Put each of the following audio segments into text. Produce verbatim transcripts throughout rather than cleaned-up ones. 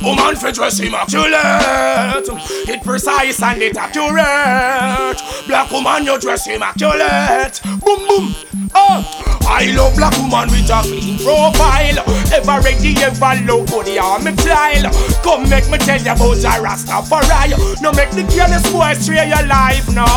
Woman for dress immaculate, it precise and it accurate. Black woman, you dress immaculate. Boom boom. Oh, I love black woman with a clean profile. Ever ready, ever look good, yeah, me style. Come make me tell you about a Rastafari. No make the careless boy stray your life, no.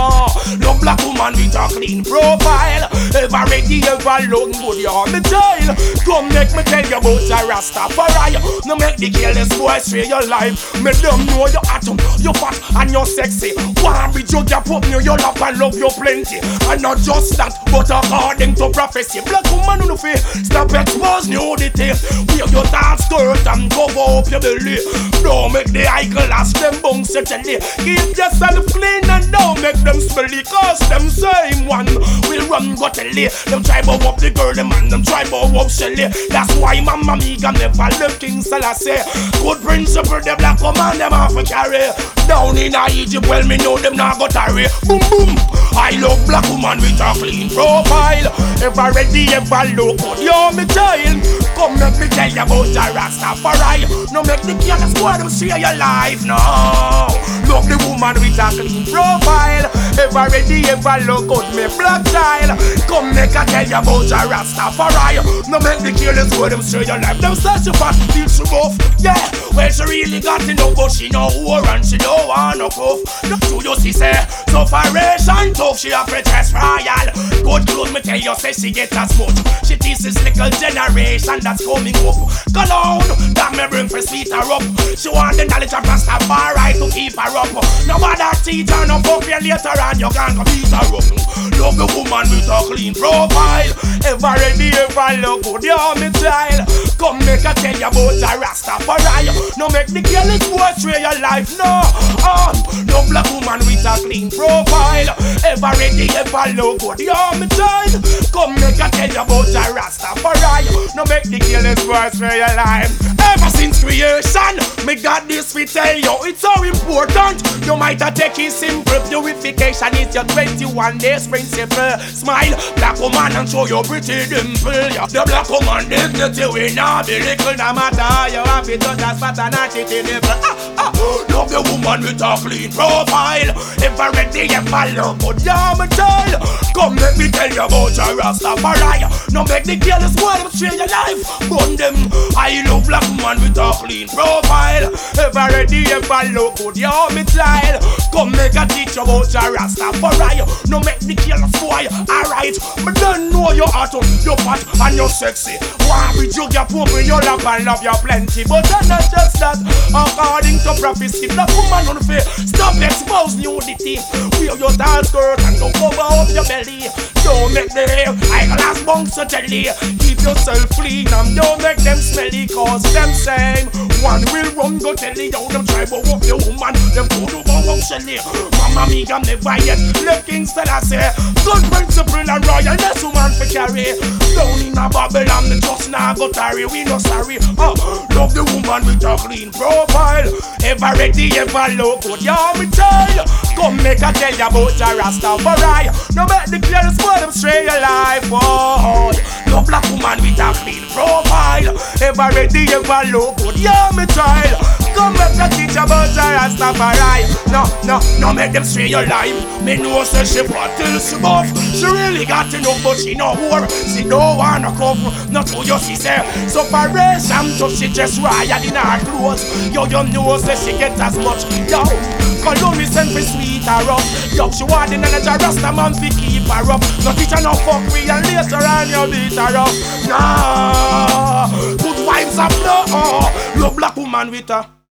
Love black woman with a clean profile. Ever ready, ever look good, yeah, me style. Come make me tell you about a Rastafari. No make the careless boy stray your life. Me them know you atom, you fat and you sexy. Wanna be judge, you put me, you love and love you plenty. And not just that, but according to prophecy, black woman on the face, stop expose nudity. Wear your dark skirt and cover up your belly. Don't make the eye glass them bones certainly. Keep yourself clean and don't make them smelly. Cause them same one will run go tell you. Them try bow up the girl, them and them try bow up Shelly. That's why Mama Miga never left King Selassie. Good principle, the black woman them have to carry. Down in Egypt, well me know them not go tarry. Boom boom. I love black woman with a clean profile. Ever ready, ever look good, you're me child. Come make me tell you about a Rastafari. No make the careless boy them share your life, no. Love the woman with a clean profile. Ever ready, ever look good, me black child. Come make I tell you about a Rastafari. No make the careless boy them share your life. Them search for feel she rough, yeah. Well she really got to know, but she know who and she don't want no proof. Not true you see say, sufferation tough, she a pretest royal. Good clothes me tell you say she get as much. She teaches little generation that's coming up. Cologne, that me bring for sweet her up. She want the knowledge of Rastafari to keep her up. No matter teach her, no fuck you later on, you can't go beat her up. Love the woman with a clean profile. Ever ready, ever look good, you're me child. Come make I tell you about a Rastafari. No make the careless boy stray your life, no. Oh, no black woman with a clean profile. Ever ready, ever look good, you're me child. Come make I tell you about a Rastafari. No make the careless boy stray your life. Ever since creation, me got this we tell you, it's so important. You might have taken simple purification. It's your twenty-one days principle. Smile, black woman, and show your pretty dimple. Yeah. The black woman dignity we not be little. No matter how you have it, just as fat and not chicken nipple. Ah, ah. Love the woman with a clean profile. Ever ready, ever look good, yeah, me child. Come make me tell you about a Rastafari. No make the careless boy them stray your life. Burn them. I love black woman with a clean profile. Ever ready, ever look good, yeah, me child. Come make a teach you about a Rastafari. No make the careless boy, alright. But don't know your heart, your fat and your sexy. Why be jug your poor, your love and love you plenty. But that's not just that. According to prophecy, black woman on the face, stop expose nudity. Wear your dark skirt and don't cover up your belly. Don't make the hair eyeglass bunks certainly. Keep yourself clean and don't make them smelly. Cause them same one will run go tell you. Them try to walk the woman, them go to go up Shelly. Mama Miga never yet left King Selassie. Good principle and royalness woman for carry. Down in a Babylon, the just now go tarry. We no sorry. Oh, love the woman with a clean profile. Ever ready, ever look good, yeah, me child. Come make I tell you about a Rastafari. No make the careless boy them stray your life, oh. No black woman with a clean profile. Ever ready, ever look good, yeah, me child. Come make I teach about a Rastafari. No, no, no make them stray your life. Me know say she fought till she buff. She really got to know, but she no whore. She don't wanna come, not who you see say. So for race, I'm tough, she just royal in her clothes. Yo, you know say she get as much. Yo, Cologne send for sweet her up. Yo, she want the knowledge of Rasta man fi keep her up. No teacher no fuck we and later on you beat her up. Nah, good vibes up, no. Love black woman with her